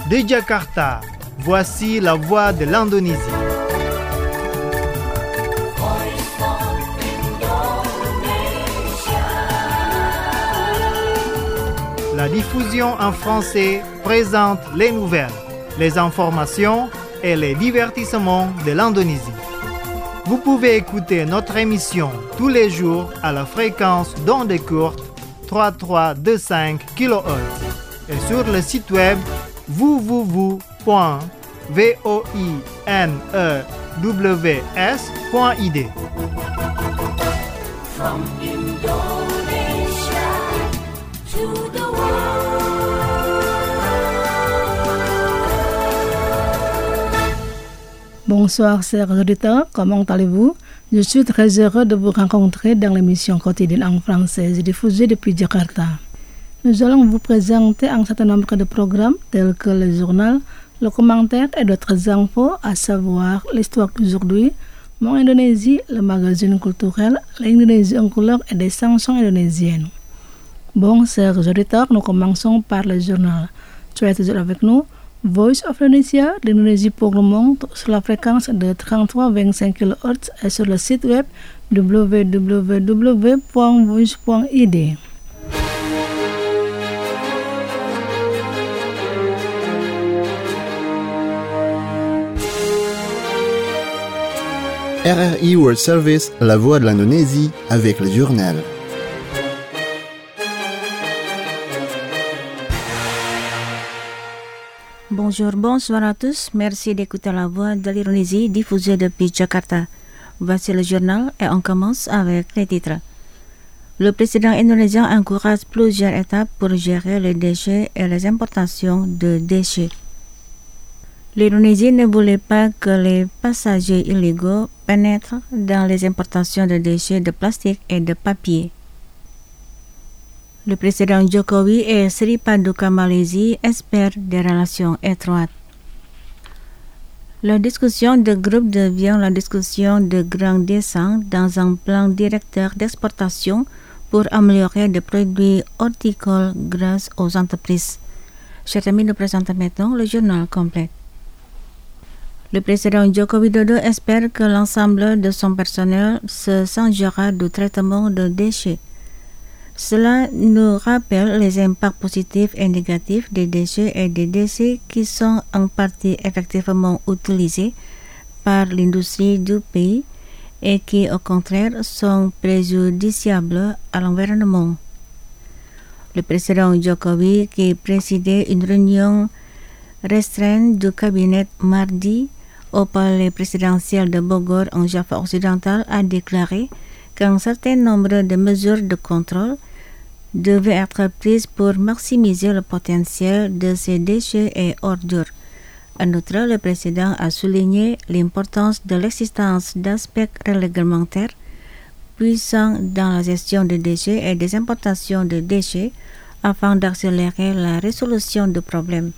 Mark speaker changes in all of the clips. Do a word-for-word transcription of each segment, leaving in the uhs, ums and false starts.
Speaker 1: De Jakarta, voici la voix de l'Indonésie. La diffusion en français présente les nouvelles, les informations et les divertissements de l'Indonésie. Vous pouvez écouter notre émission tous les jours à la fréquence d'onde courte trois mille trois cent vingt-cinq kilohertz et sur le site web w w w point voinews point i d.
Speaker 2: From Indonesia to the
Speaker 3: Bonsoir chers auditeurs, comment allez-vous? Je suis très heureux de vous rencontrer dans l'émission quotidienne en français diffusée depuis Jakarta. Nous allons vous présenter un certain nombre de programmes tels que le journal, le commentaire et d'autres infos, à savoir l'histoire d'aujourd'hui, Mon Indonésie, le magazine culturel, l'Indonésie en couleur et des chansons indonésiennes. Bon, chers auditeurs, nous commençons par le journal. Soyez toujours avec nous. Voice of Indonesia, l'Indonésie pour le monde, sur la fréquence de trente-trois virgule vingt-cinq kilohertz et sur le site web w w w point voice point i d.
Speaker 4: R R I World Service, la voix de l'Indonésie, avec le journal.
Speaker 5: Bonjour, bonsoir à tous. Merci d'écouter la voix de l'Indonésie diffusée depuis Jakarta. Voici le journal et on commence avec les titres. Le président indonésien encourage plusieurs étapes pour gérer les déchets et les importations de déchets. L'Indonésie ne voulait pas que les passagers illégaux pénètrent dans les importations de déchets de plastique et de papier. Le président Jokowi et Sri Paduka Malaisie espèrent des relations étroites. La discussion de groupe devient la discussion de grand dessin dans un plan directeur d'exportation pour améliorer des produits horticoles grâce aux entreprises. Chers amis, nous présentons maintenant le journal complet. Le président Joko Widodo espère que l'ensemble de son personnel se chargera du traitement de déchets. Cela nous rappelle les impacts positifs et négatifs des déchets et des déchets qui sont en partie effectivement utilisés par l'industrie du pays et qui au contraire sont préjudiciables à l'environnement. Le président Jokowi, qui présidait une réunion restreinte du cabinet mardi au palais présidentiel de Bogor en Java occidental, a déclaré qu'un certain nombre de mesures de contrôle devaient être prises pour maximiser le potentiel de ces déchets et ordures. En outre, le président a souligné l'importance de l'existence d'aspects réglementaires puissants dans la gestion des déchets et des importations de déchets afin d'accélérer la résolution du problème.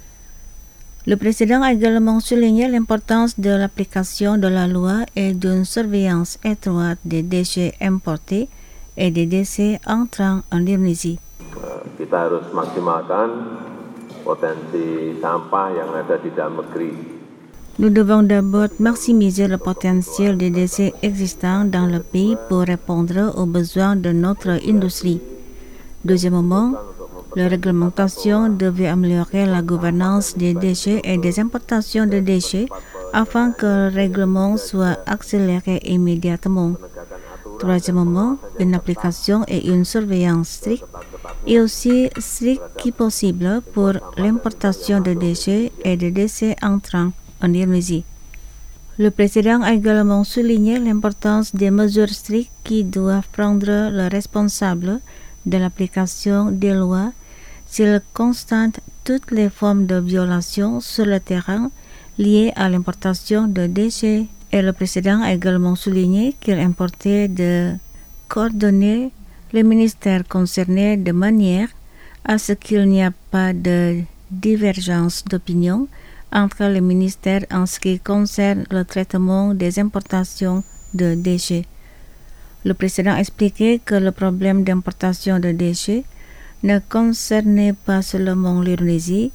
Speaker 5: Le président a également souligné l'importance de l'application de la loi et d'une surveillance étroite des déchets importés et des déchets entrant en Indonésie.
Speaker 6: Kita harus maksimalkan potensi sampah yang ada di dalam negeri.
Speaker 5: Nous devons d'abord maximiser le potentiel des déchets existants dans le pays pour répondre aux besoins de notre industrie. Deuxièmement, la réglementation devait améliorer la gouvernance des déchets et des importations de déchets afin que le règlement soit accéléré immédiatement. Troisièmement, une application et une surveillance stricte et aussi stricte que possible pour l'importation de déchets et de déchets entrants en Indonésie. Le président a également souligné l'importance des mesures strictes qui doivent prendre le responsable de l'application des lois s'il constate toutes les formes de violation sur le terrain liées à l'importation de déchets. Et le président a également souligné qu'il importait de coordonner les ministères concernés de manière à ce qu'il n'y a pas de divergence d'opinion entre les ministères en ce qui concerne le traitement des importations de déchets. Le président a expliqué que le problème d'importation de déchets ne concernait pas seulement l'Indonésie,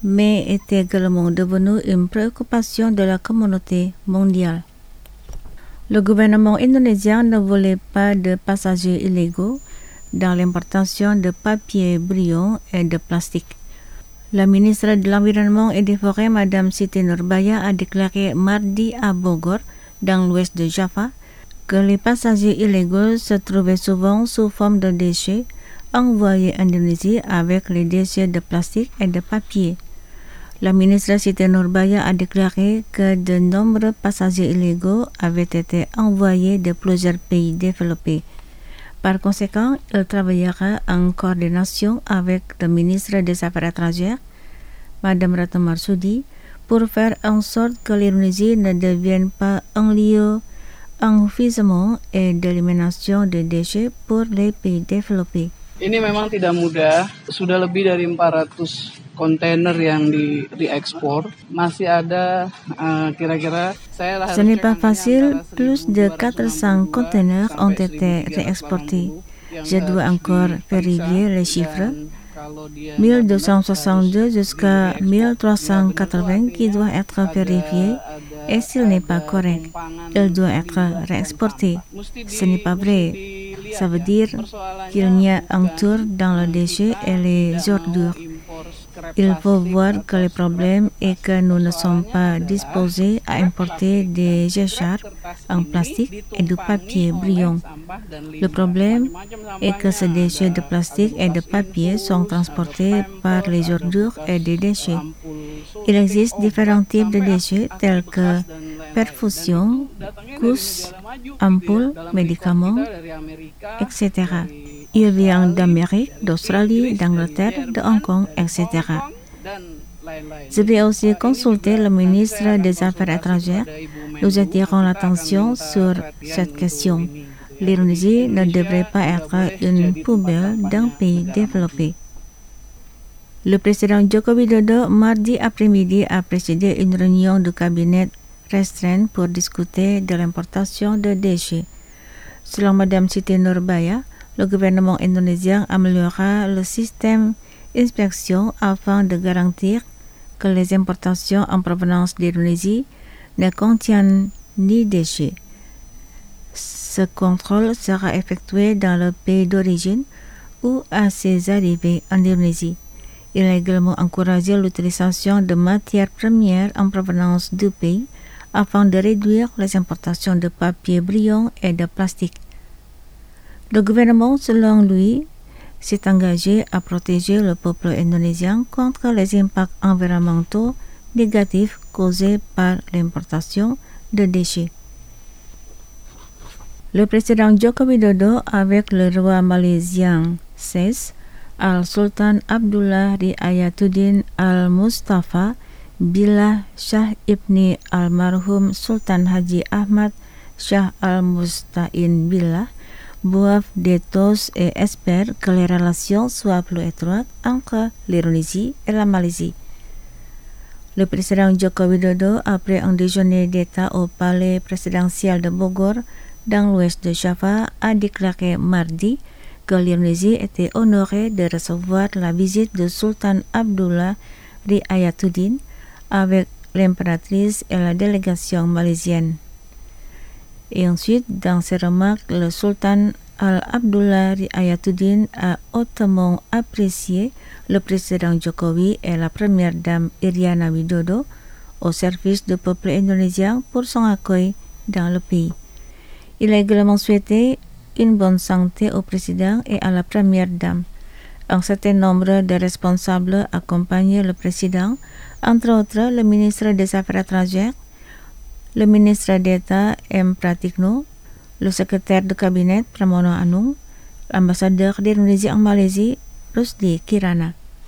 Speaker 5: mais est également devenu une préoccupation de la communauté mondiale. Le gouvernement indonésien ne voulait pas de passagers illégaux dans l'importation de papier brillant et de plastique. La ministre de l'Environnement et des Forêts, Madame Siti Nurbaya, a déclaré mardi à Bogor, dans l'ouest de Java, que les passagers illégaux se trouvaient souvent sous forme de déchets envoyés en Indonésie avec les déchets de plastique et de papier. La ministre Siti Nurbaya a déclaré que de nombreux passagers illégaux avaient été envoyés de plusieurs pays développés. Par conséquent, il travaillera en coordination avec le ministre des Affaires étrangères, Madame Retno Marsudi, pour faire en sorte que l'Indonésie ne devienne pas un lieu d'enfouissement et d'élimination des déchets pour les pays développés.
Speaker 7: Ini memang tidak mudah, sudah lebih dari empat ratus kontainer yang di diekspor, masih ada uh, kira-kira saya
Speaker 5: Ce n'est pas facile, plus de quatre cents containers ont été réexportés. Je dois encore vérifier les chiffres. mille deux cent soixante-deux jusqu'à mille trois cent quatre-vingts qui doit être vérifié et s'il n'est pas correct, il doit être réexporté. Ce n'est pas vrai. Ça veut dire qu'il y a un tour dans le déchet et les ordures. Il faut voir que le problème est que nous ne sommes pas disposés à importer des écharpes en plastique et du papier brillant. Le problème est que ces déchets de plastique et de papier sont transportés par les ordures et des déchets. Il existe différents types de déchets tels que perfusion, couches, ampoules, médicaments, et cetera. Il vient d'Amérique, d'Australie, d'Angleterre, de Hong Kong, et cetera. Je vais aussi consulter le ministre des Affaires étrangères. Nous attirons l'attention sur cette question. L'Indonésie ne devrait pas être une poubelle d'un pays développé. Le président Joko Widodo, mardi après-midi, a présidé une réunion du cabinet restreinte pour discuter de l'importation de déchets. Selon Madame Siti Nurbaya, le gouvernement indonésien améliorera le système d'inspection afin de garantir que les importations en provenance d'Indonésie ne contiennent ni déchets. Ce contrôle sera effectué dans le pays d'origine ou à ses arrivées en Indonésie. Il a également encouragé l'utilisation de matières premières en provenance du pays afin de réduire les importations de papier brillant et de plastique. Le gouvernement, selon lui, s'est engagé à protéger le peuple indonésien contre les impacts environnementaux négatifs causés par l'importation de déchets. Le président Joko Widodo, avec le roi malaisien seize, Al-Sultan Abdullah Riayatuddin Al-Mustafa Billah Shah Ibni Almarhum Sultan Haji Ahmad Shah Al-Mustain Billah, boivent des toasts et espèrent que les relations soient plus étroites entre l'Indonésie et la Malaisie. Le président Joko Widodo, après un déjeuner d'État au palais présidentiel de Bogor, dans l'ouest de Java, a déclaré mardi que l'Indonésie était honorée de recevoir la visite de Sultan Abdullah Riayatuddin avec l'impératrice et la délégation malaisienne. Et ensuite, dans ses remarques, le sultan Al-Abdullah Riayatuddin a hautement apprécié le président Jokowi et la première dame Iriana Widodo au service du peuple indonésien pour son accueil dans le pays. Il a également souhaité une bonne santé au président et à la première dame. Un certain nombre de responsables accompagnaient le président, entre autres le ministre des Affaires étrangères, le ministre d'État M. Pratikno, le secrétaire de cabinet Pramono Anung, l'ambassadeur d'Indonésie en Malaisie, Rusdi Kirana.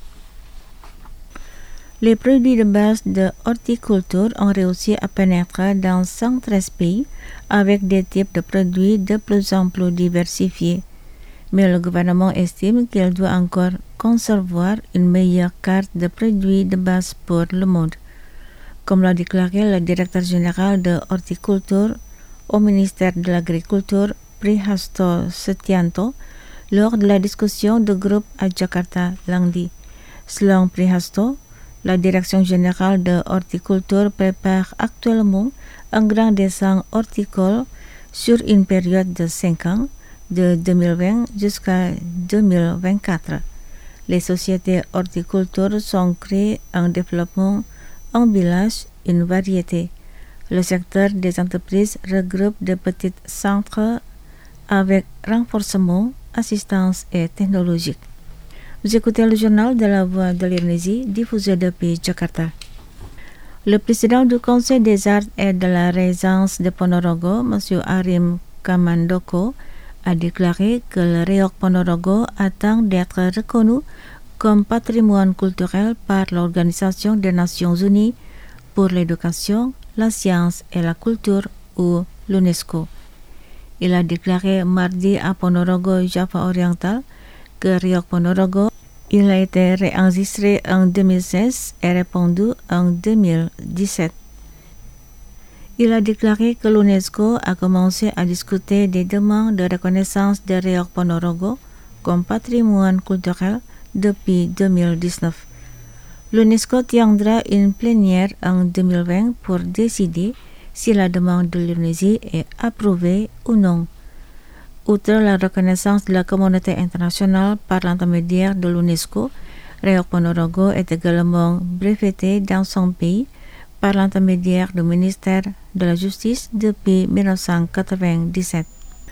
Speaker 5: Les produits de base de horticulture ont réussi à pénétrer dans cent treize pays avec des types de produits de plus en plus diversifiés. Mais le gouvernement estime qu'il doit encore concevoir une meilleure carte de produits de base pour le monde. Comme l'a déclaré le directeur général de horticulture au ministère de l'Agriculture, Prihasto Setianto, lors de la discussion de groupe à Jakarta lundi. Selon Prihasto, La Direction générale de horticulture prépare actuellement un grand dessin horticole sur une période de cinq ans, de deux mille vingt jusqu'à deux mille vingt-quatre. Les sociétés horticulture sont créées en développement un village, une variété. Le secteur des entreprises regroupe de petits centres avec renforcement, assistance et technologique. Vous écoutez le journal de la Voix de l'Indonésie, diffusé depuis Jakarta. Le président du Conseil des arts et de la Régence de Ponorogo, M. Arim Kamandoko, a déclaré que le Réog Ponorogo attend d'être reconnu comme patrimoine culturel par l'Organisation des Nations Unies pour l'éducation, la science et la culture, ou l'UNESCO. Il a déclaré mardi à Ponorogo, Java Oriental, que Réog Ponorogo il a été réenregistré en deux mille seize et répandu en deux mille dix-sept. Il a déclaré que l'UNESCO a commencé à discuter des demandes de reconnaissance de Réog Ponorogo comme patrimoine culturel depuis deux mille dix-neuf. L'UNESCO tiendra une plénière en deux mille vingt pour décider si la demande de l'Indonésie est approuvée ou non. Outre la reconnaissance de la communauté internationale par l'intermédiaire de l'UNESCO, Réog Ponorogo est également breveté dans son pays par l'intermédiaire du ministère de la Justice depuis mille neuf cent quatre-vingt-dix-sept.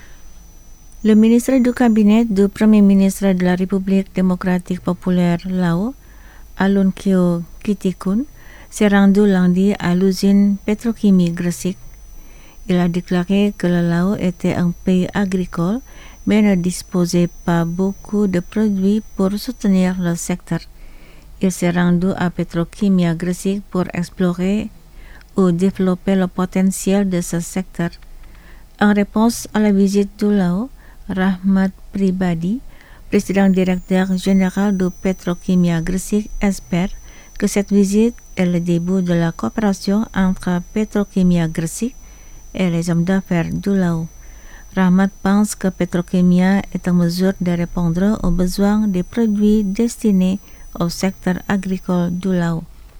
Speaker 5: Le ministre du cabinet du Premier ministre de la République démocratique populaire Laos, Alunkeo Kitikun, s'est rendu lundi à l'usine pétrochimie Gresik. Il a déclaré que le Laos était un pays agricole, mais ne disposait pas beaucoup de produits pour soutenir le secteur. Il s'est rendu à Petrochimia Gresik pour explorer ou développer le potentiel de ce secteur. En réponse à la visite du Laos, Rahmat Pribadi, président directeur général de Petrochimia Gresik, espère que cette visite est le début de la coopération entre Petrochimia Gresik et les hommes d'affaires du Laos. Rahmat pense que Petrochimia est en mesure de répondre aux besoins des produits destinés au secteur agricole du Laos.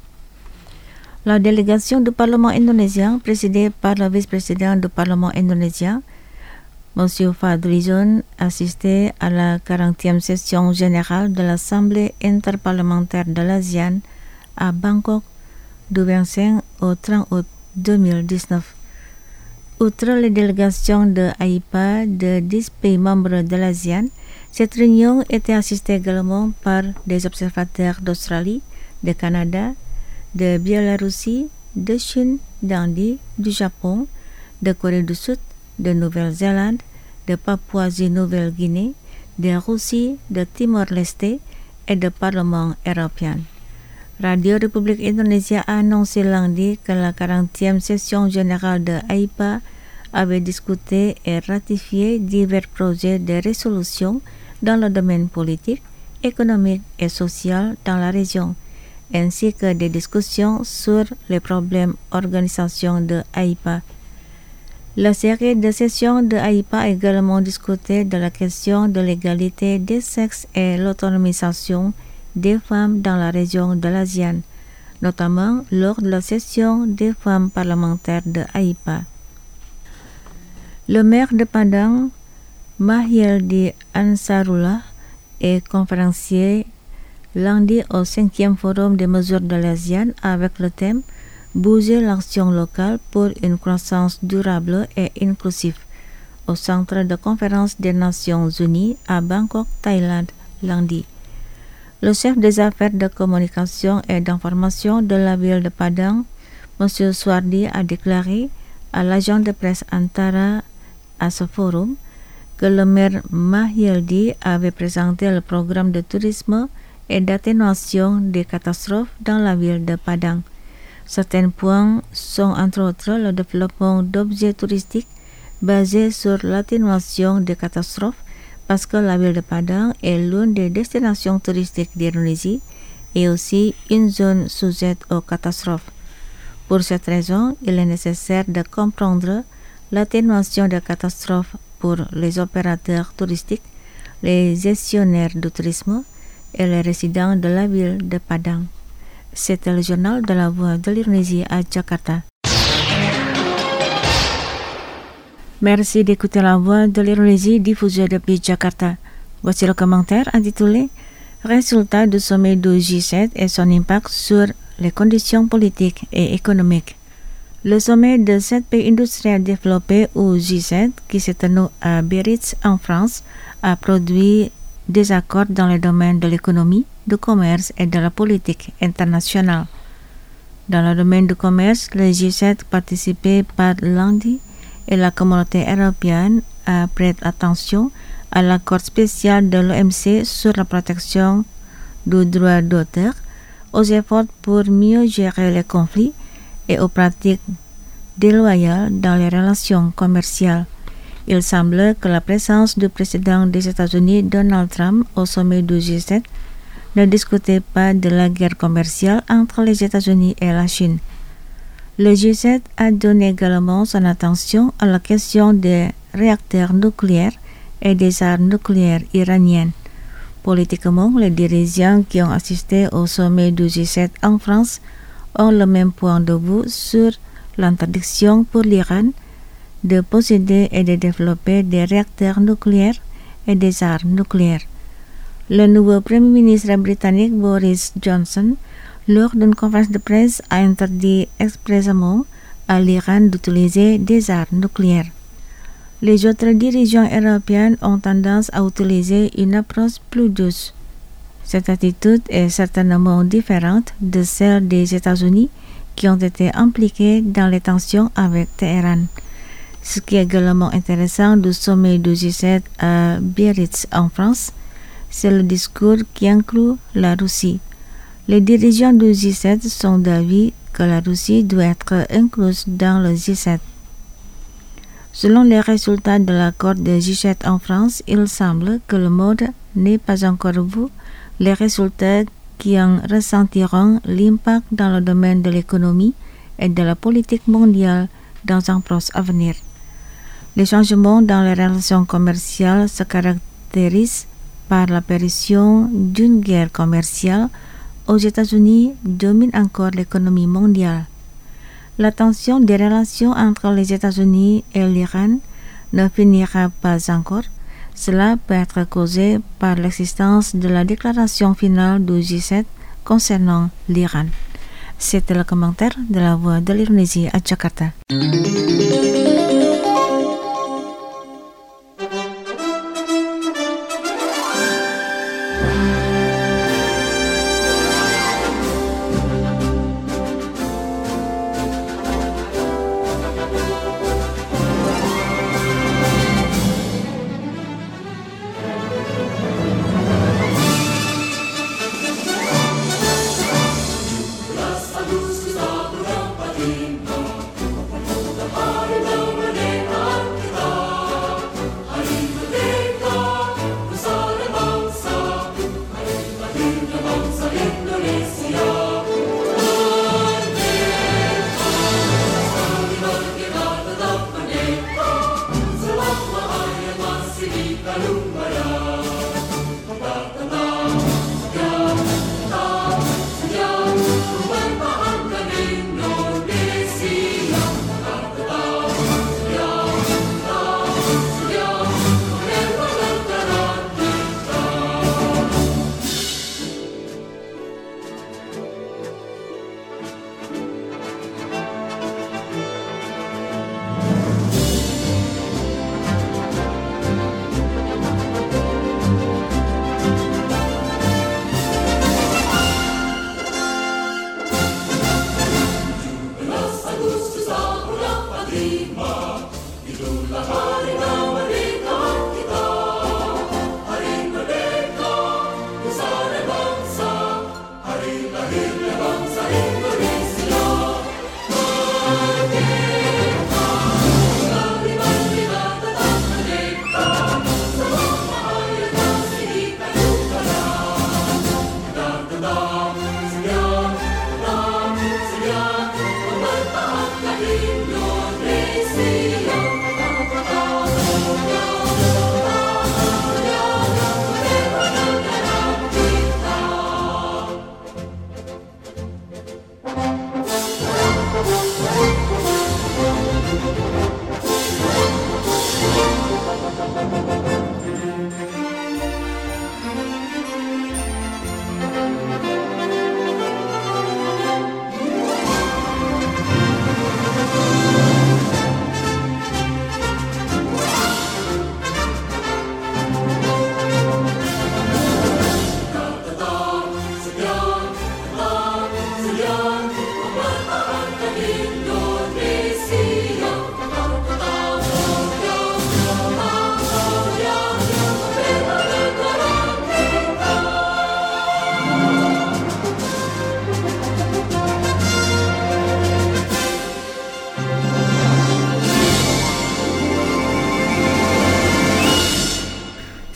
Speaker 5: La délégation du Parlement indonésien, présidée par le vice-président du Parlement indonésien, M. Fadlizon, assistait à la quarantième session générale de l'Assemblée interparlementaire de l'ASEAN à Bangkok du vingt-cinq au trente août deux mille dix-neuf. Outre les délégations de A I P A de dix pays membres de l'ASEAN, cette réunion était assistée également par des observateurs d'Australie, de Canada, de Biélorussie, de Chine, d'Inde, du Japon, de Corée du Sud, de Nouvelle-Zélande, de Papouasie-Nouvelle-Guinée, de Russie, de Timor-Leste et du Parlement européen. Radio République Indonésie a annoncé lundi que la quarantième session générale de A I P A avait discuté et ratifié divers projets de résolution dans le domaine politique, économique et social dans la région, ainsi que des discussions sur les problèmes d'organisation de A I P A. La série de sessions de A I P A a également discuté de la question de l'égalité des sexes et l'autonomisation des femmes dans la région de l'ASEAN, notamment lors de la session des femmes parlementaires de A I P A. Le maire de Padang, Mahyildi Ansarullah, est conférencier lundi au cinquième forum des mesures de l'ASEAN avec le thème « Bouger l'action locale pour une croissance durable et inclusive » au centre de conférence des Nations Unies à Bangkok, Thaïlande, lundi. Le chef des affaires de communication et d'information de la ville de Padang, M. Swardi, a déclaré à l'agent de presse Antara à ce forum que le maire Mahyildi avait présenté le programme de tourisme et d'atténuation des catastrophes dans la ville de Padang. Certains points sont entre autres le développement d'objets touristiques basés sur l'atténuation des catastrophes, parce que la ville de Padang est l'une des destinations touristiques d'Indonésie et aussi une zone sujette aux catastrophes. Pour cette raison, il est nécessaire de comprendre l'atténuation des catastrophes pour les opérateurs touristiques, les gestionnaires de tourisme et les résidents de la ville de Padang. C'était le journal de la Voix de l'Indonésie à Jakarta. Merci d'écouter la Voix de l'Indonésie diffusée depuis Jakarta. Voici le commentaire intitulé Résultats du sommet du G sept et son impact sur les conditions politiques et économiques. Le sommet de sept pays industriels développés ou G sept, qui s'est tenu à Biarritz en France, a produit des accords dans les domaines de l'économie, du commerce et de la politique internationale. Dans le domaine du commerce, le G sept participé par l'Inde et la communauté européenne a prêté attention à l'accord spécial de l'O M C sur la protection du droit d'auteur, aux efforts pour mieux gérer les conflits et aux pratiques déloyales dans les relations commerciales. Il semble que la présence du président des États-Unis Donald Trump au sommet du G sept ne discutait pas de la guerre commerciale entre les États-Unis et la Chine. Le G sept a donné également son attention à la question des réacteurs nucléaires et des armes nucléaires iraniennes. Politiquement, les dirigeants qui ont assisté au sommet du G sept en France ont le même point de vue sur l'interdiction pour l'Iran de posséder et de développer des réacteurs nucléaires et des armes nucléaires. Le nouveau Premier ministre britannique Boris Johnson, lors d'une conférence de presse, a interdit expressément à l'Iran d'utiliser des armes nucléaires. Les autres dirigeants européens ont tendance à utiliser une approche plus douce. Cette attitude est certainement différente de celle des États-Unis qui ont été impliqués dans les tensions avec Téhéran. Ce qui est également intéressant du sommet du G sept à Biarritz en France, c'est le discours qui inclut la Russie. Les dirigeants du G sept sont d'avis que la Russie doit être incluse dans le G sept. Selon les résultats de l'accord de G sept en France, il semble que le monde n'ait pas encore vu les résultats qui en ressentiront l'impact dans le domaine de l'économie et de la politique mondiale dans un proche avenir. Les changements dans les relations commerciales se caractérisent par l'apparition d'une guerre commerciale aux États-Unis domine encore l'économie mondiale. La tension des relations entre les États-Unis et l'Iran ne finira pas encore. Cela peut être causé par l'existence de la déclaration finale du G sept concernant l'Iran. C'était le commentaire de la Voix de l'Indonésie à Jakarta.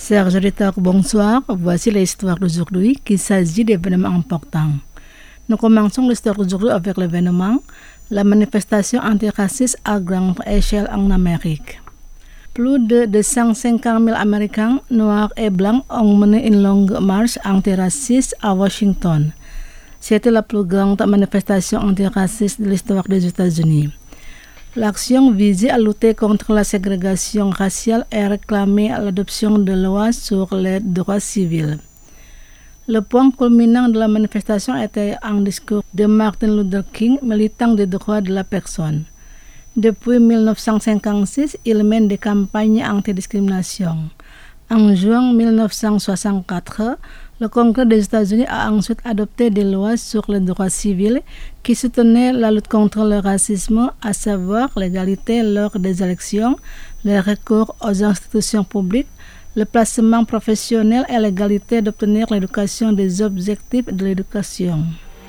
Speaker 3: Chers auditeurs, bonsoir. Voici l'histoire d'aujourd'hui qui s'agit d'événements importants. Nous commençons l'histoire d'aujourd'hui avec l'événement la manifestation antiraciste à grande échelle en Amérique. Plus de deux cent cinquante mille Américains, noirs et blancs ont mené une longue marche antiraciste à Washington. C'était la plus grande manifestation antiraciste de l'histoire des États-Unis. L'action visait à lutter contre la ségrégation raciale et réclamait l'adoption de lois sur les droits civils. Le point culminant de la manifestation était un discours de Martin Luther King, militant des droits de la personne. Depuis mille neuf cent cinquante-six, il mène des campagnes anti-discrimination. En juin mille neuf cent soixante-quatre, le Congrès des États-Unis a ensuite adopté des lois sur les droits civils qui soutenaient la lutte contre le racisme, à savoir l'égalité lors des élections, le recours aux institutions publiques, le placement professionnel et l'égalité d'obtenir l'éducation des objectifs de l'éducation.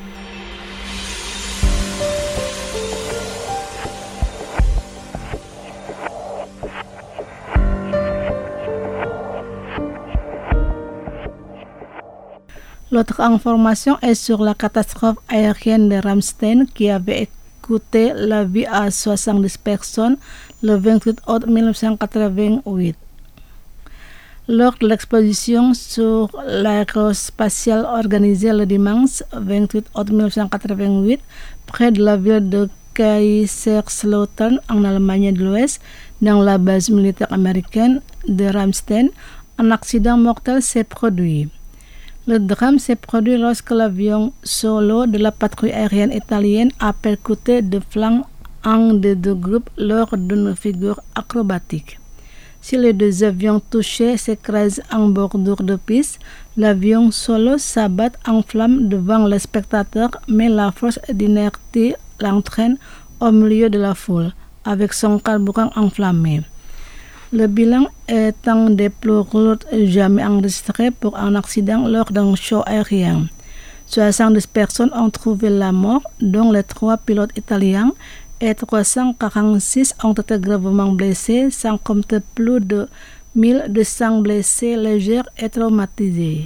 Speaker 3: L'autre information est sur la catastrophe aérienne de Ramstein qui avait coûté la vie à soixante-dix personnes le vingt-huit août mille neuf cent quatre-vingt-huit. Lors de l'exposition sur l'aérospatiale organisée le dimanche vingt-huit août mille neuf cent quatre-vingt-huit près de la ville de Kaiserslautern en Allemagne de l'Ouest, dans la base militaire américaine de Ramstein, un accident mortel s'est produit. Le drame s'est produit lorsque l'avion solo de la patrouille aérienne italienne a percuté de flanc un des deux groupes lors d'une figure acrobatique. Si les deux avions touchés s'écrasent en bordure de piste, l'avion solo s'abat en flammes devant les spectateurs, mais la force d'inertie l'entraîne au milieu de la foule, avec son carburant enflammé. Le bilan est un des plus lourds jamais enregistrés pour un accident lors d'un show aérien. soixante-dix personnes ont trouvé la mort, dont les trois pilotes italiens, et trois cent quarante-six ont été gravement blessés, sans compter plus de mille deux cents blessés légers et traumatisés.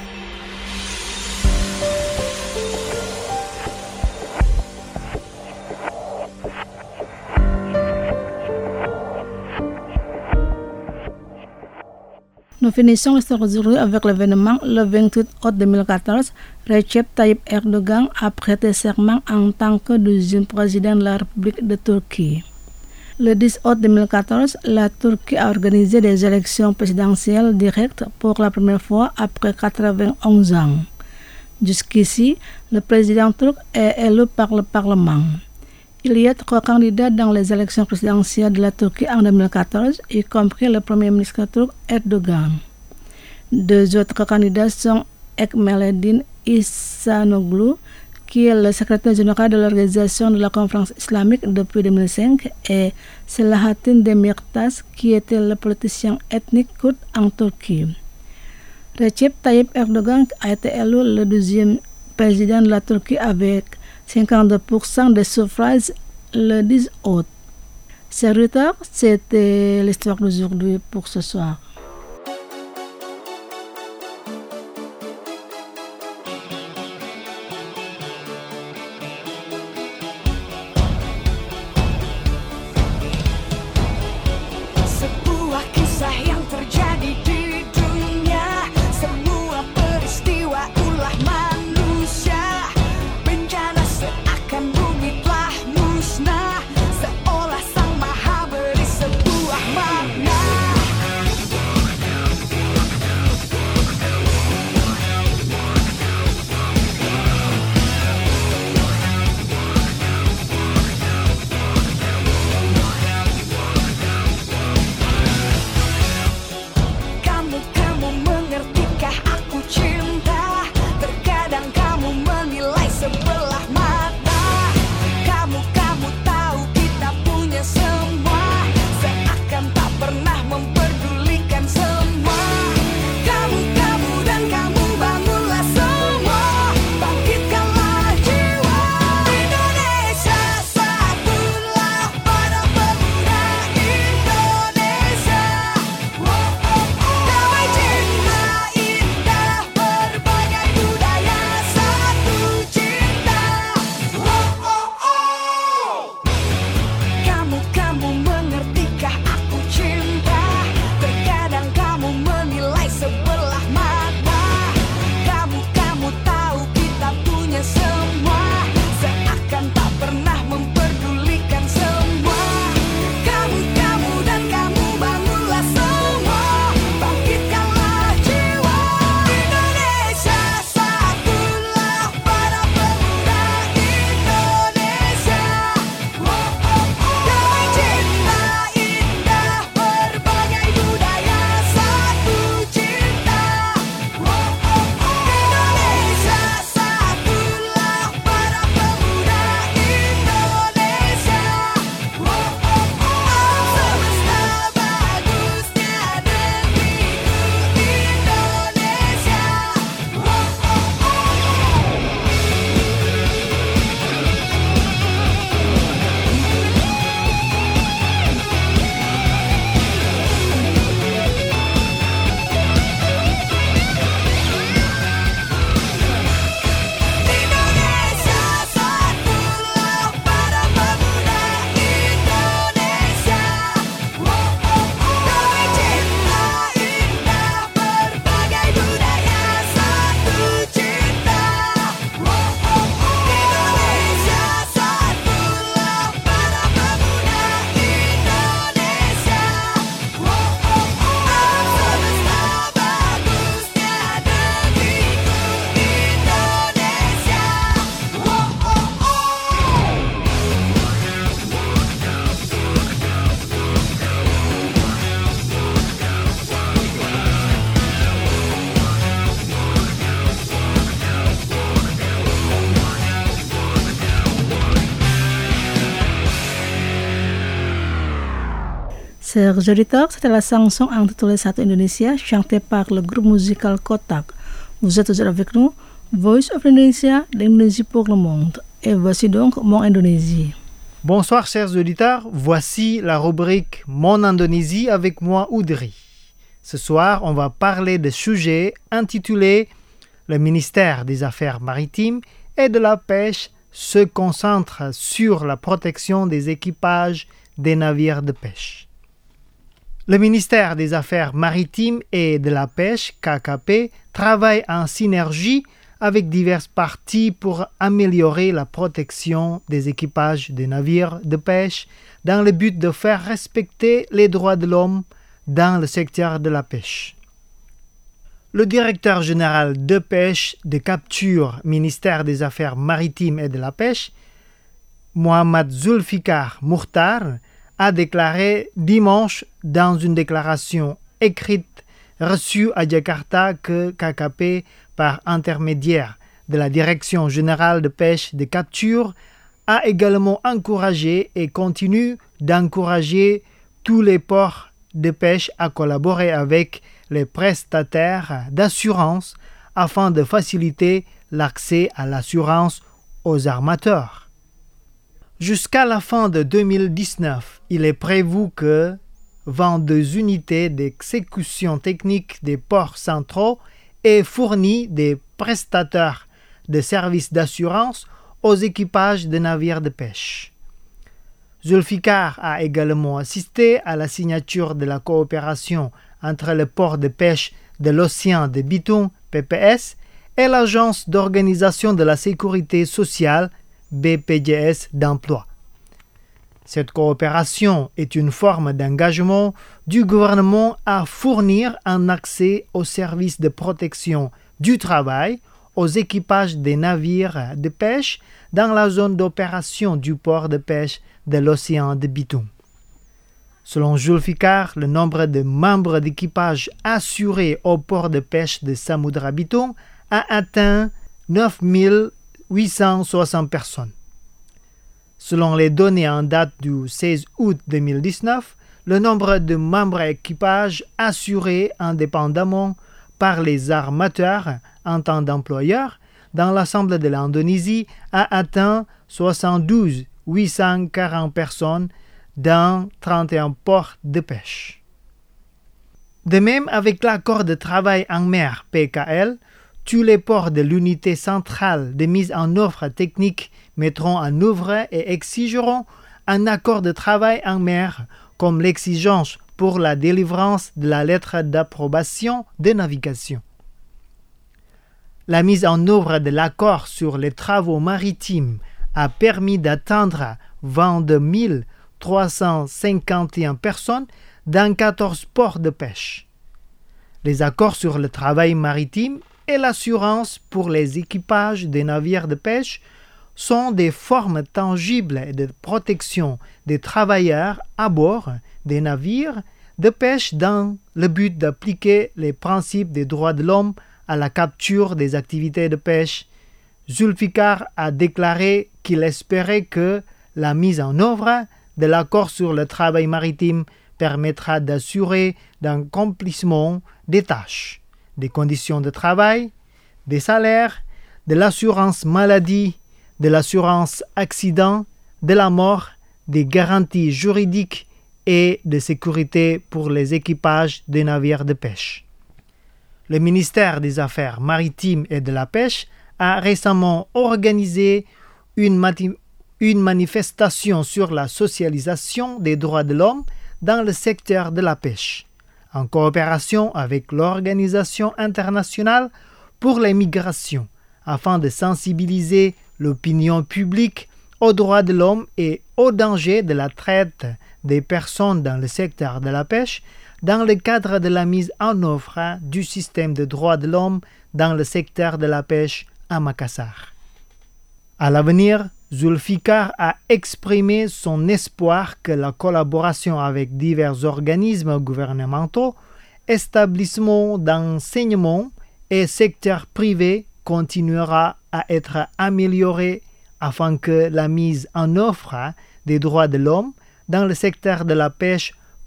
Speaker 3: Nous finissons l'histoire d'aujourd'hui avec l'événement le vingt-huit août deux mille quatorze. Recep Tayyip Erdogan a prêté serment en tant que deuxième président de la République de Turquie. Le dix août deux mille quatorze, la Turquie a organisé des élections présidentielles directes pour la première fois après quatre-vingt-onze ans. Jusqu'ici, le président turc est élu par le Parlement. Il y a trois candidats dans les élections présidentielles de la Turquie en deux mille quatorze, y compris le premier ministre turc Erdogan. Deux autres candidats sont Ekmeleddin Ihsanoglu, qui est le secrétaire général de l'Organisation de la Conférence islamique depuis deux mille cinq, et Selahattin Demirtas, qui était le politicien ethnique kurde en Turquie. Recep Tayyip Erdogan a été élu le deuxième président de la Turquie avec cinquante-deux pour cent des suffrages le dix août. C'est retard, c'était l'histoire d'aujourd'hui pour ce soir.
Speaker 2: Sebuah kisah yang terjadi di dunia, semua peristiwa ulah manusia. Bencana seakan bumi telah musnah, seolah sang maha beri sebuah makna.
Speaker 3: Chers auditeurs, c'était la chanson intitulée Satu Indonesia chantée par le groupe musical Kotak. Vous êtes toujours avec nous, Voice of Indonesia, l'Indonésie pour le monde. Et voici donc Mon Indonésie.
Speaker 1: Bonsoir chers auditeurs, voici la rubrique Mon Indonésie avec moi Oudry. Ce soir, on va parler de sujets intitulés Le ministère des Affaires maritimes et de la pêche se concentre sur la protection des équipages des navires de pêche. Le ministère des Affaires maritimes et de la pêche, K K P, travaille en synergie avec diverses parties pour améliorer la protection des équipages des navires de pêche dans le but de faire respecter les droits de l'homme dans le secteur de la pêche. Le directeur général de pêche, de capture, ministère des Affaires maritimes et de la pêche, Mohamed Zulfikar Mukhtar, a déclaré dimanche dans une déclaration écrite reçue à Jakarta que K K P, par intermédiaire de la Direction générale de pêche de capture, a également encouragé et continue d'encourager tous les ports de pêche à collaborer avec les prestataires d'assurance afin de faciliter l'accès à l'assurance aux armateurs. Jusqu'à la fin de deux mille dix-neuf, il est prévu que vingt-deux unités d'exécution technique des ports centraux aient fourni des prestataires de services d'assurance aux équipages de navires de pêche. Zulfikar a également assisté à la signature de la coopération entre le port de pêche de l'océan de Bitung, P P S, et l'Agence d'organisation de la sécurité sociale, B P J S, d'emploi. Cette coopération est une forme d'engagement du gouvernement à fournir un accès aux services de protection du travail aux équipages des navires de pêche dans la zone d'opération du port de pêche de l'océan de Bitung. Selon Zulfikar, le nombre de membres d'équipage assurés au port de pêche de Samudra Bitung a atteint neuf mille huit cent soixante personnes. Selon les données en date du seize août deux mille dix-neuf, le nombre de membres d'équipage assurés indépendamment par les armateurs en tant d'employeurs dans l'ensemble de l'Indonésie a atteint soixante-douze mille huit cent quarante personnes dans trente et un ports de pêche. De même, avec l'accord de travail en mer P K L, tous les ports de l'unité centrale de mise en œuvre technique mettront en œuvre et exigeront un accord de travail en mer comme l'exigence pour la délivrance de la lettre d'approbation de navigation. La mise en œuvre de l'accord sur les travaux maritimes a permis d'atteindre vingt-deux mille trois cent cinquante et un personnes dans quatorze ports de pêche. Les accords sur le travail maritime et l'assurance pour les équipages des navires de pêche sont des formes tangibles de protection des travailleurs à bord des navires de pêche dans le but d'appliquer les principes des droits de l'homme à la capture des activités de pêche. Zulfikar a déclaré qu'il espérait que la mise en œuvre de l'accord sur le travail maritime permettra d'assurer l'accomplissement des tâches, des conditions de travail, des salaires, de l'assurance maladie, de l'assurance accident, de la mort, des garanties juridiques et de sécurité pour les équipages des navires de pêche. Le ministère des Affaires maritimes et de la pêche a récemment organisé une, mati- une manifestation sur la socialisation des droits de l'homme dans le secteur de la pêche, en coopération avec l'Organisation internationale pour les migrations, afin de sensibiliser l'opinion publique aux droits de l'homme et au danger de la traite des personnes dans le secteur de la pêche dans le cadre de la mise en œuvre du système de droits de l'homme dans le secteur de la pêche à Makassar. À l'avenir, Zulfikar a exprimé son espoir que la collaboration avec divers organismes gouvernementaux, établissements d'enseignement et secteurs privés continuera à être améliorée afin que la mise en œuvre des droits de l'homme dans le secteur de la pêche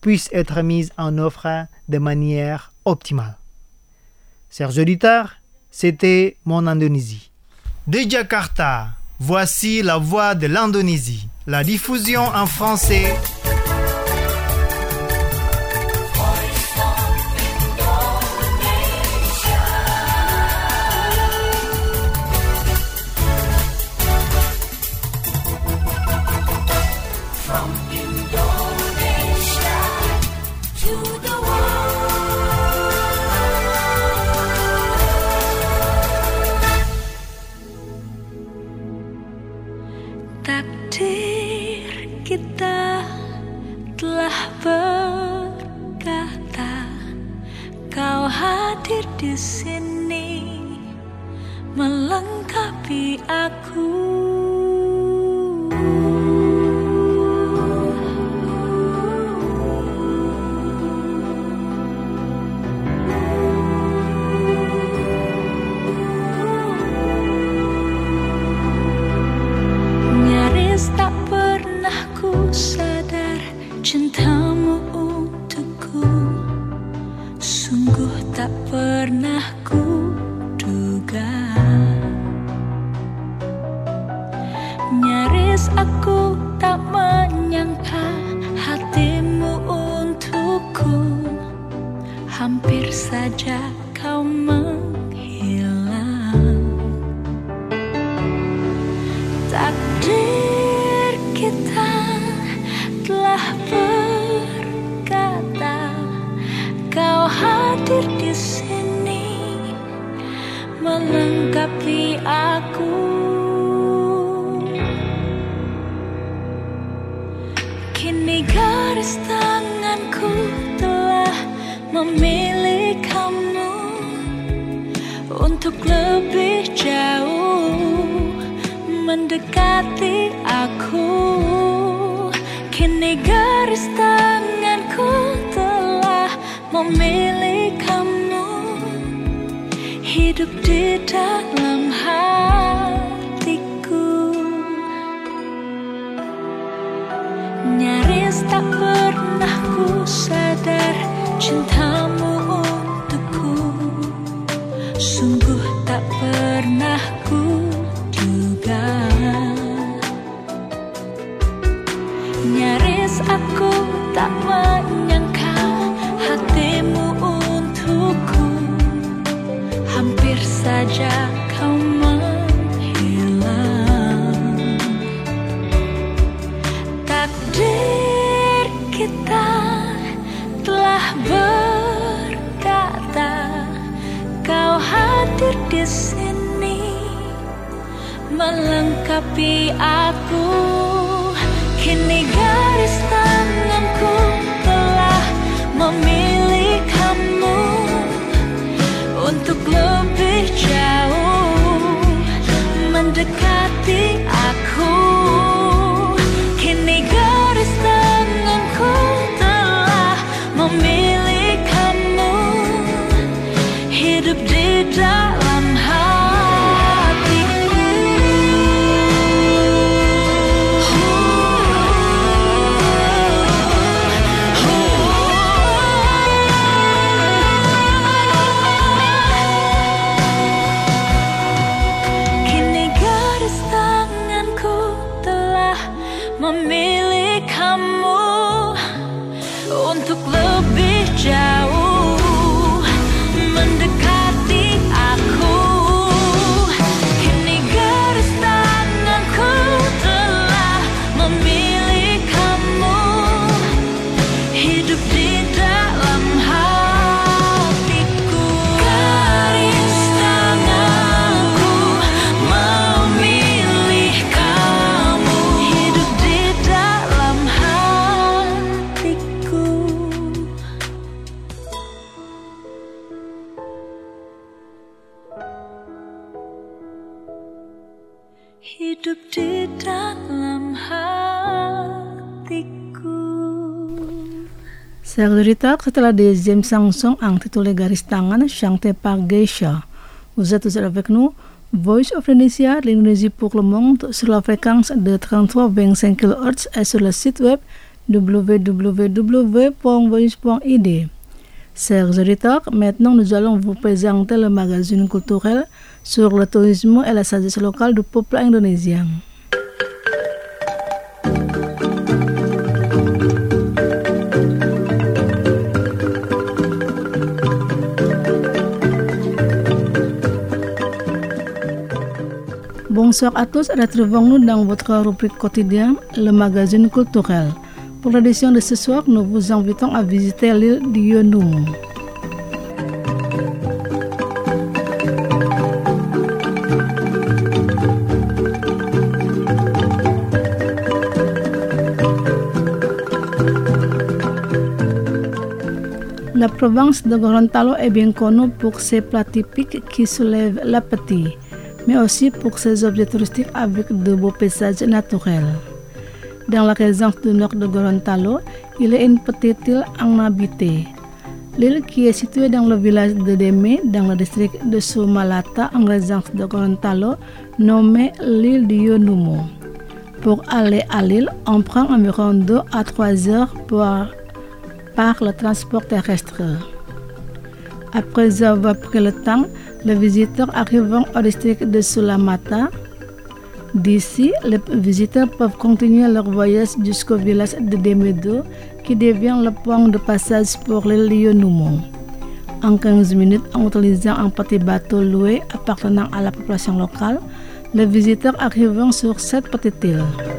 Speaker 1: puisse être mise en œuvre de manière optimale. Chers auditeurs, c'était mon Indonésie. De Jakarta, voici la voix de l'Indonésie, la diffusion en français.
Speaker 2: Takdir kita telah berkata, kau hadir di sini melengkapi aku. Sadar cintamu untukku, sungguh tak pernah ku duga. Nyaris aku tak menyangka hatimu untukku, hampir saja kau menghilang. Takdir kita telah berkata, kau hadir di sini melengkapi aku. Kini garis tanganku telah memilih kamu untuk lebih jauh mendekati aku. Kini garis tanganku telah memilih kamu, hidup di dalam hatiku. Nyaris tak pernah ku sadar cintamu untukku, sungguh tak pernah ku duga. Nyaris aku tak menyangka hatimu untukku, hampir saja kau menghilang. Takdir kita telah berkata, kau hadir di sini melengkapi aku. Kini garis tanganku telah memilih kamu untuk lebih jauh mendekati aku. Kini garis tanganku telah memilih kamu, hidup di dalam hatiku. Memilih kamu untuk lebih jauh mendekati aku. Kini garis tanganku telah memilih kamu, hidup di dalam hatiku. Garis tanganku memilih kamu, hidup di dalam hatiku. Hidup di dalam hatiku.
Speaker 3: Chers auditeurs, c'était la deuxième chanson intitulée Garis Tangan, chantée par Geisha. Vous êtes toujours avec nous, Voice of Indonesia, l'Indonésie pour le monde, sur la fréquence de trente-trois virgule vingt-cinq kilohertz et sur le site web w w w point voice point i d. Chers auditeurs, maintenant nous allons vous présenter le magazine culturel sur le tourisme et la sagesse locale du peuple indonésien. Bonsoir à tous, retrouvons-nous dans votre rubrique quotidienne, le magazine culturel. Pour l'édition de ce soir, nous vous invitons à visiter l'île d'Ionumu. La province de Gorontalo est bien connue pour ses plats typiques qui soulèvent l'appétit, mais aussi pour ses objets touristiques avec de beaux paysages naturels. Dans la région du nord de Gorontalo, il y a une petite île inhabitée. L'île qui est située dans le village de Deme, dans le district de Sumalata, en région de Gorontalo, nommée l'île d'Ionumu. Pour aller à l'île, on prend environ deux à trois heures par, par le transport terrestre. Après avoir pris le temps, les visiteurs arrivent au district de Sulamata. D'ici, les visiteurs peuvent continuer leur voyage jusqu'au village de Demedo, qui devient le point de passage pour l'île d'Ionumu. En quinze minutes, en utilisant un petit bateau loué appartenant à la population locale, les visiteurs arrivent sur cette petite île.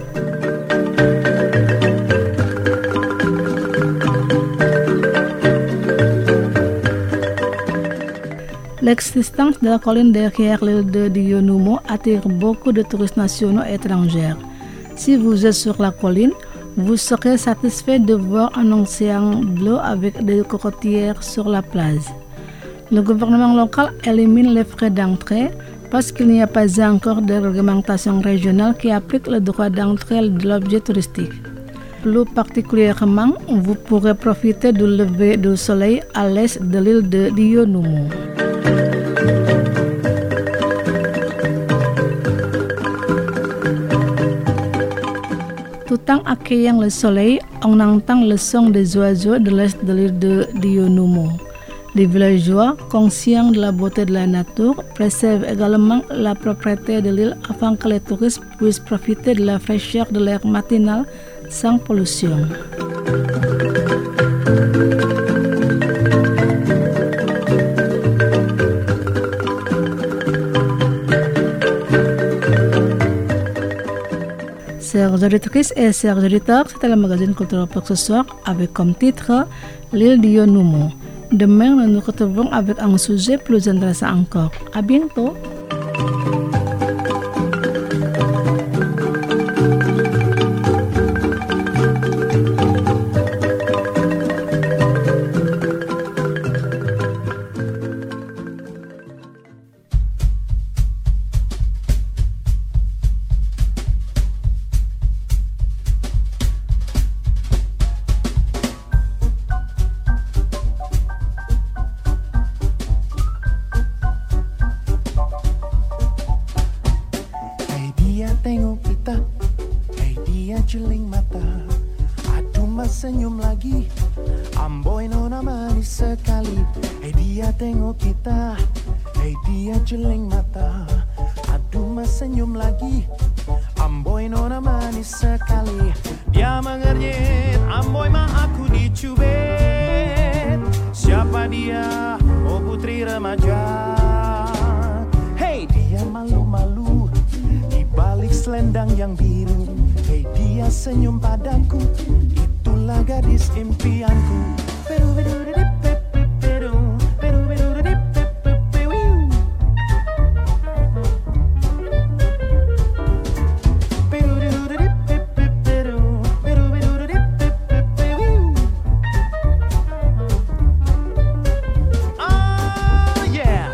Speaker 3: L'existence de la colline derrière l'île de d'Ionumu attire beaucoup de touristes nationaux et étrangers. Si vous êtes sur la colline, vous serez satisfait de voir un océan bleu avec des cocotières sur la plage. Le gouvernement local élimine les frais d'entrée parce qu'il n'y a pas encore de réglementation régionale qui applique le droit d'entrée de l'objet touristique. Plus particulièrement, vous pourrez profiter du lever du soleil à l'est de l'île de d'Ionumu. Tout en accueillant le soleil, on entend le son des oiseaux de l'est de l'île de d'Ionumu. Les villageois, conscients de la beauté de la nature, préservent également la propriété de l'île afin que les touristes puissent profiter de la fraîcheur de l'air matinal sans pollution. Chers auditrices et chers auditeurs, c'était le magazine culturel pour ce soir avec comme titre l'île d'Ionumu. Demain, nous nous retrouvons avec un sujet plus intéressant encore. À bientôt!
Speaker 8: Senyum lagi, amboi nona manis sekali. Hey dia tengok kita, hey dia jeling mata. Aduh mas senyum lagi, amboi nona manis sekali. Dia mengernyit, amboi mah aku dicubit. Siapa dia? Oh putri remaja. Hey dia malu-malu di balik selendang yang biru. Hey dia senyum padaku. Itulah gadis impianku. Peru peru dip peru peru peru dip peru. Peru peru dip peru peru peru dip peru. Oh yeah.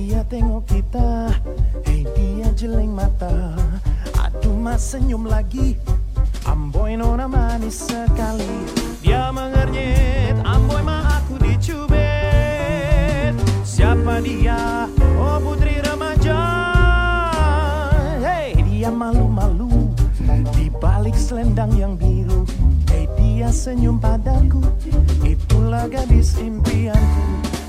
Speaker 8: dia tengok kita, hey dia jeleng mata. Aduh mas senyum lagi, Amboy nona manis sekali. Dia mengernyit, Amboy mah aku dicubit. Siapa dia? Oh putri remaja. Hey dia malu-malu di balik selendang yang biru. Hey dia senyum padaku, itulah gadis impianku.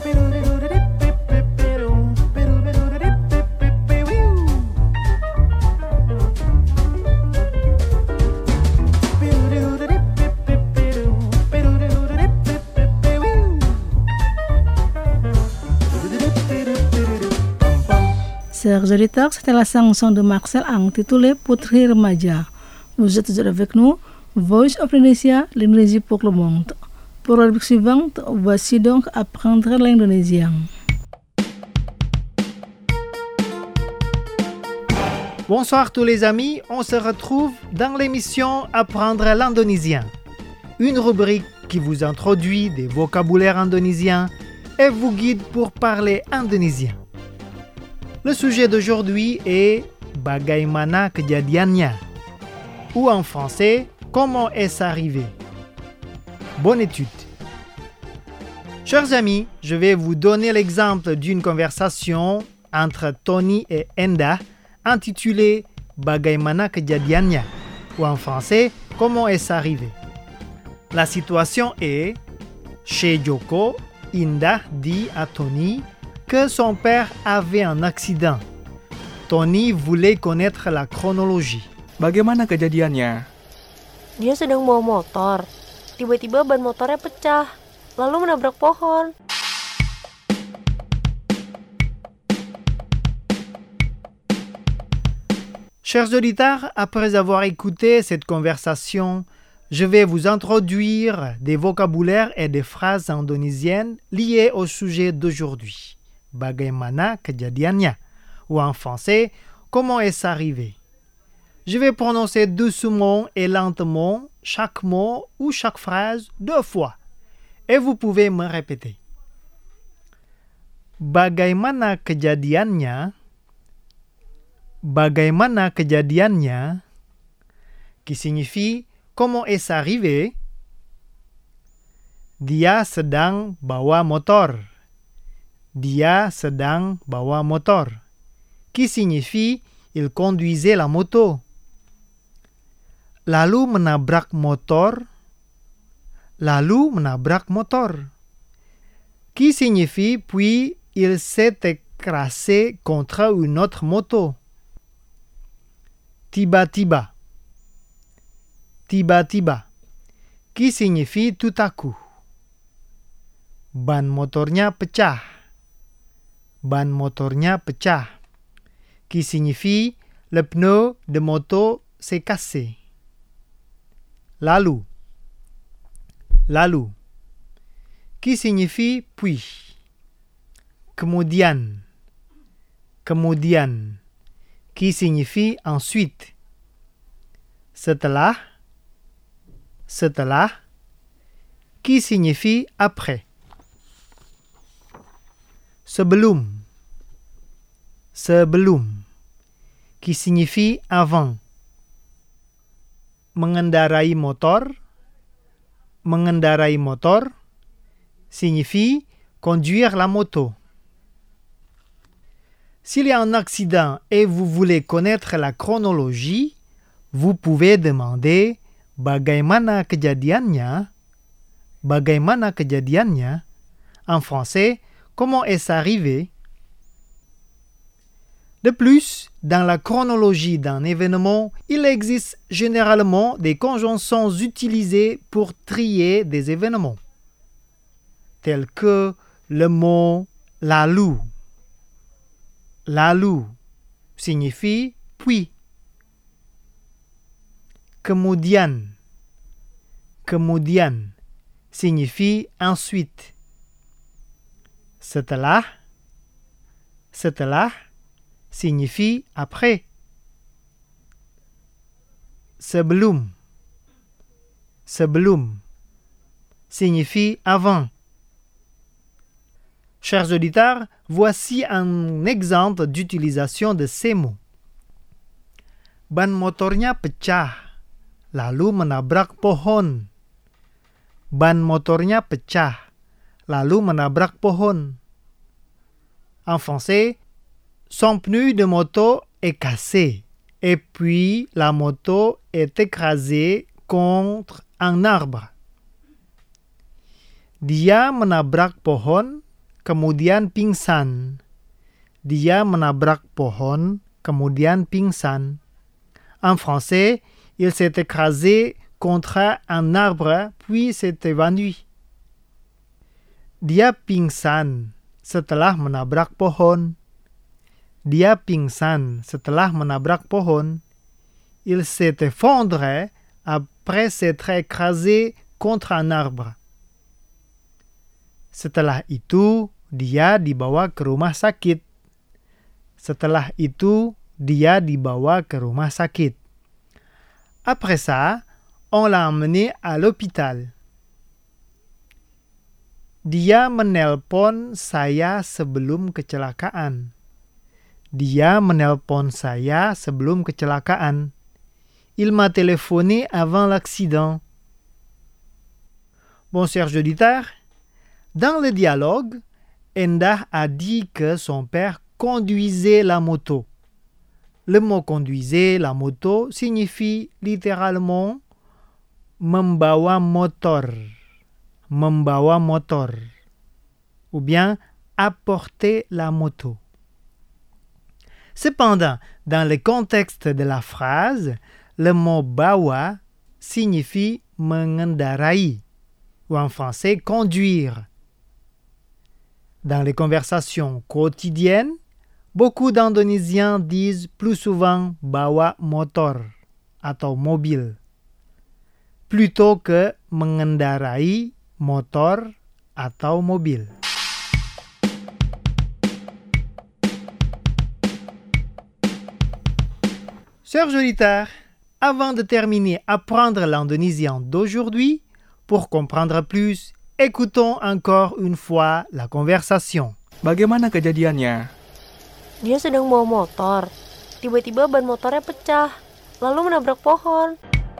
Speaker 3: Chers auditeurs, c'était la chanson de Marcel Ang titulée Putri Remaja. Vous êtes toujours avec nous, Voice of Indonesia, l'Indonésie pour le monde. Pour la rubrique suivante, voici donc Apprendre l'indonésien.
Speaker 1: Bonsoir tous les amis, on se retrouve dans l'émission Apprendre l'indonésien. Une rubrique qui vous introduit des vocabulaires indonésiens et vous guide pour parler indonésien. Le sujet d'aujourd'hui est Bagaimana kejadiannya, ou en français, comment est-ce arrivé? Bonne étude. Chers amis, je vais vous donner l'exemple d'une conversation entre Tony et Enda intitulée Bagaimana kejadiannya, ou en français, comment est-ce arrivé? La situation est, chez Joko, Indah dit à Tony que son père avait un accident. Tony voulait connaître la chronologie.
Speaker 9: Bagaimana kejadiannya?
Speaker 10: Dia sedang bawa motor. Tiba-tiba ban motornya pecah, lalu menabrak pohon.
Speaker 1: Chers auditeurs, après avoir écouté cette conversation, je vais vous introduire des vocabulaires et des phrases indonésiennes liées au sujet d'aujourd'hui. Bagaimana kejadiannya, ou en français, comment est-ce arrivé? Je vais prononcer doucement et lentement chaque mot ou chaque phrase deux fois, et vous pouvez me répéter. Bagaimana kejadiannya? Bagaimana kejadiannya? Qui signifie comment est-ce arrivé? Dia sedang bawa motor. Dia sedang bawa motor, qui signifie il conduisait la moto. Lalu menabrak motor. Lalu menabrak motor, qui signifie puis il s'est écrasé contre une autre moto. Tiba-tiba. Tiba-tiba, qui signifie tout à coup. Ban motornya pecah. Ban motornya pecah, qui signifie le pneu de moto s'est cassé. Lalu. Lalu, qui signifie puis. Kemudian. Kemudian, qui signifie ensuite. Setelah. Setelah, qui signifie après. Sebelum. Sebelum, qui signifie avant. Mengendarai motor. Mengendarai motor signifie conduire la moto. S'il y a un accident et vous voulez connaître la chronologie, vous pouvez demander Bagaimana kejadiannya? Bagaimana kejadiannya? En français, comment est-ce arrivé? De plus, dans la chronologie d'un événement, il existe généralement des conjonctions utilisées pour trier des événements, tels que le mot lalu. Lalu signifie puis. Kemudian. Kemudian signifie ensuite. Setelah. Setelah signifie après. Sebelum. Sebelum signifie avant. Chers auditeurs, voici un exemple d'utilisation de ces mots. Ban motornya pecah, lalu menabrak pohon. Ban motornya pecah, lalu menabrak pohon. En français, son pneu de moto est cassé, et puis la moto est écrasée contre un arbre. Dia menabrak pohon, kemudian pingsan. Dia menabrak pohon, kemudian pingsan. En français, il s'est écrasé contre un arbre, puis s'est évanoui. Dia pingsan setelah menabrak pohon. Dia pingsan setelah menabrak pohon. Il s'est effondré après s'être écrasé contre un arbre. Setelah itu, dia dibawa ke rumah sakit. Setelah itu, dia dibawa ke rumah sakit. Après ça, on l'a emmené à l'hôpital. Dia menelpon saya sebelum kecelakaan. Dia menelpon saya sebelum kecelakaan. Il m'a téléphoné avant l'accident. Bon, chers auditeurs, dans le dialogue, Endah a dit que son père conduisait la moto. Le mot conduisait la moto signifie littéralement membawa motor, membawa motor, ou bien apporter la moto. Cependant, dans le contexte de la phrase, le mot bawa signifie mengendarai, ou en français conduire. Dans les conversations quotidiennes, beaucoup d'Indonésiens disent plus souvent bawa motor atau mobil, plutôt que mengendarai motor atau mobil. Chers auditeurs, avant de terminer apprendre l'indonésien d'aujourd'hui, pour comprendre plus, écoutons encore une fois la conversation.
Speaker 9: Bagaimana kejadiannya?
Speaker 10: Dia sedang bawa motor. Tiba-tiba ban motornya pecah, lalu menabrak pohon.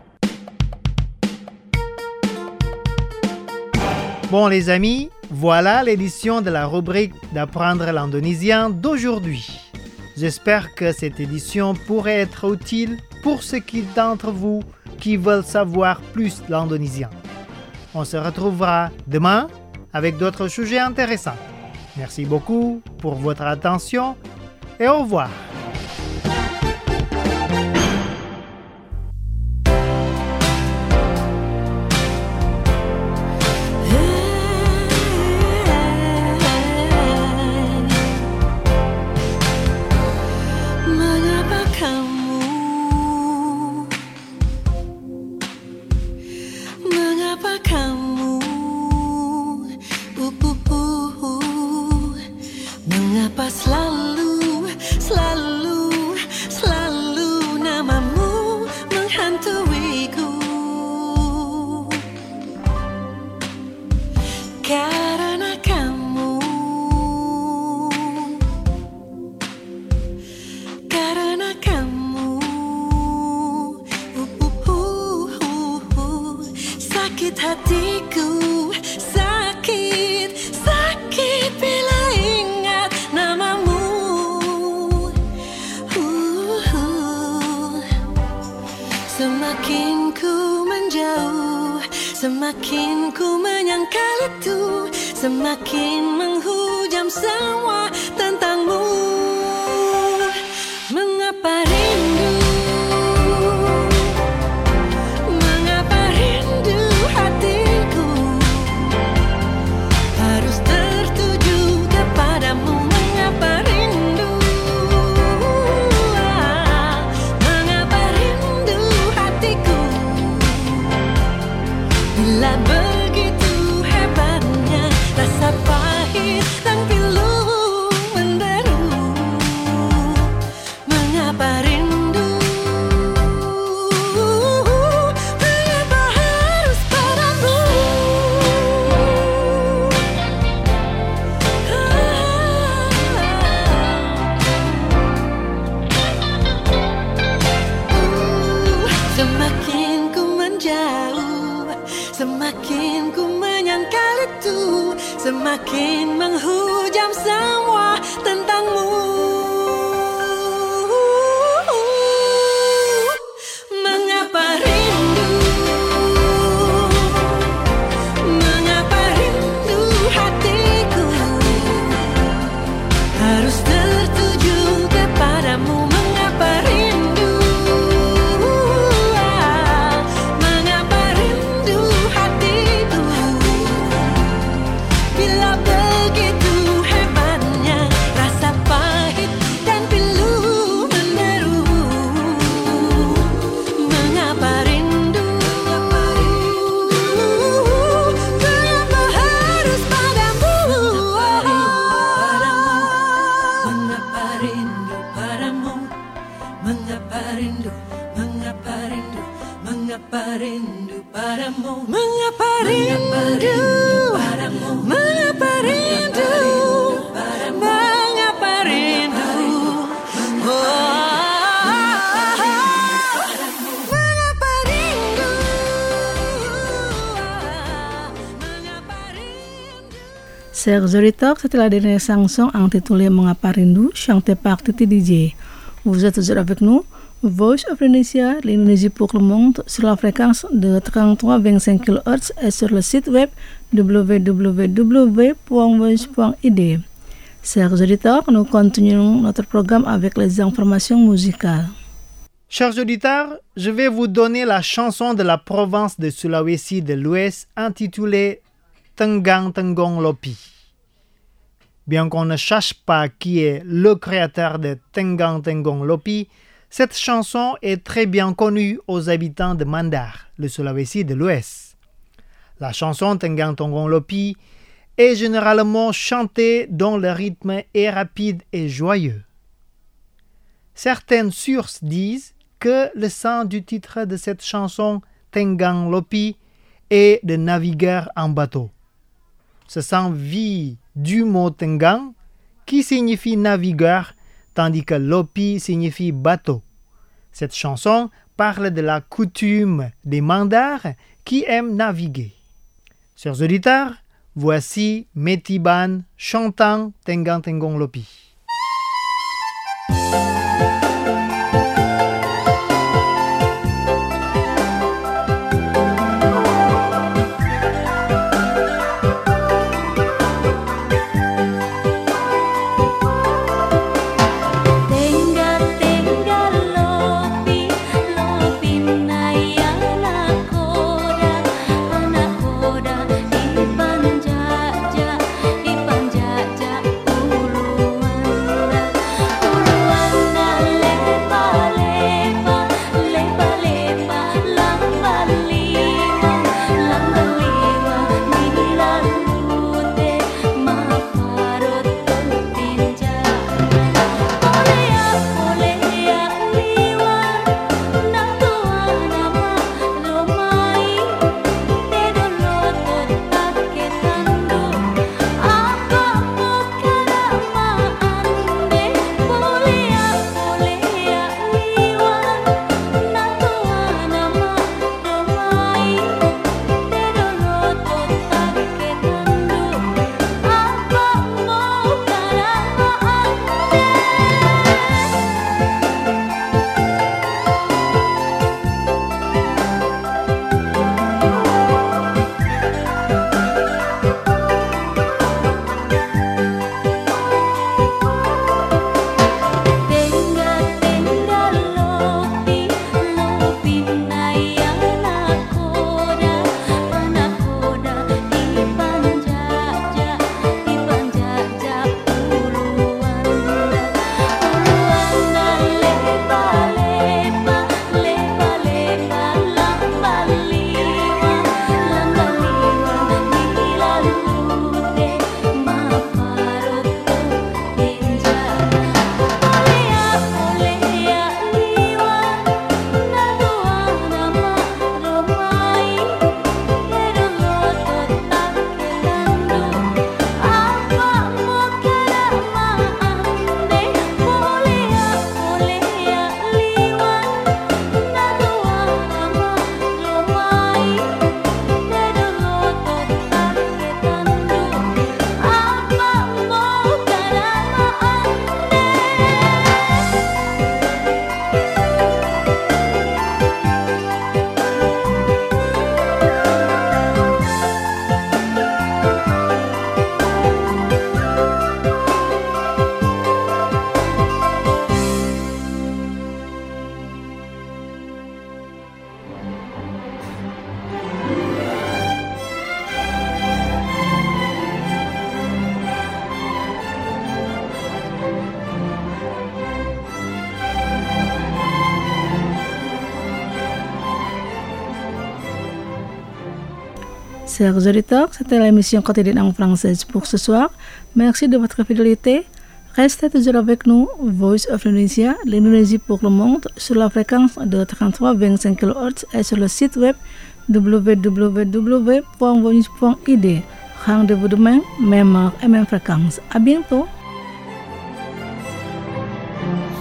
Speaker 1: Bon les amis, voilà l'édition de la rubrique d'apprendre l'indonésien d'aujourd'hui. J'espère que cette édition pourrait être utile pour ceux qui d'entre vous qui veulent savoir plus l'indonésien. On se retrouvera demain avec d'autres sujets intéressants. Merci beaucoup pour votre attention et au revoir.
Speaker 2: Mengapa selalu, selalu, selalu namamu menghantuiku? Karena kamu, karena kamu, uh, uh, uh, uh, uh, sakit hatiku, sakit, sakit bila ingat namamu. Uh, uh. Semakin ku menjauh, semakin ku menyangkal itu, semakin menghujam semua tentangmu. Mengapa rindu, mengapa rindu hatiku harus tertuju kepadamu? Mengapa rindu, ah, mengapa rindu hatiku bila begitu hebatnya rasa pahit dan pilu Semakin menghujam semua tentangmu. Mengapa rindu, mengapa rindu hatiku harus tertuju kepadamu. Mengapa rindu, ah, mengapa rindu hatiku bila begitu hebatnya rasa pahit dan pilu meneru. Mengapa rindu, mengapa harus padamu. Mengapa rindu padamu, mengapa rindu, mengapa rindu, mengapa rindu padamu. Mengapa rindu padamu, mengapa rindu, mengapa rindu, mengapa rindu, mengapa rindu.
Speaker 3: Chers auditeurs, c'était la dernière chanson intitulée Mengapa Rindu, chantée par Titi D J. Vous êtes toujours avec nous, Voice of Indonesia, l'Indonésie pour le monde, sur la fréquence de trente-trois virgule vingt-cinq kilohertz et sur le site web w w w point voice point i d. Chers auditeurs, nous continuons notre programme avec les informations musicales.
Speaker 1: Chers auditeurs, je vais vous donner la chanson de la province de Sulawesi de l'Ouest intitulée Tenggang Tenggong Lopi. Bien qu'on ne sache pas qui est le créateur de Tenggang Tenggong Lopi, cette chanson est très bien connue aux habitants de Mandar, le Sulawesi de l'Ouest. La chanson Tenggang Tenggong Lopi est généralement chantée dont le rythme est rapide et joyeux. Certaines sources disent que le sens du titre de cette chanson Tenggang Lopi est de naviguer en bateau. Ce sens vient du mot Tenggang qui signifie navigueur tandis que Lopi signifie bateau. Cette chanson parle de la coutume des Mandars qui aiment naviguer. Chers auditeurs, voici Metiban chantant Tenggang Tenggong Lopi.
Speaker 2: Ipan jajak, ipan jajak uluan.
Speaker 3: Chers auditeurs, c'était l'émission quotidienne en français pour ce soir. Merci de votre fidélité. Restez toujours avec nous, Voice of Indonesia, l'Indonésie pour le monde, sur la fréquence de trente-trois virgule vingt-cinq kilohertz et sur le site web w w w point voice point i d. Rendez-vous demain, même heure et même fréquence. À bientôt.